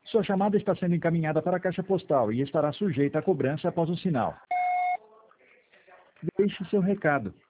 Sua chamada está sendo encaminhada para a caixa postal e estará sujeita a cobrança após o sinal. Deixe seu recado.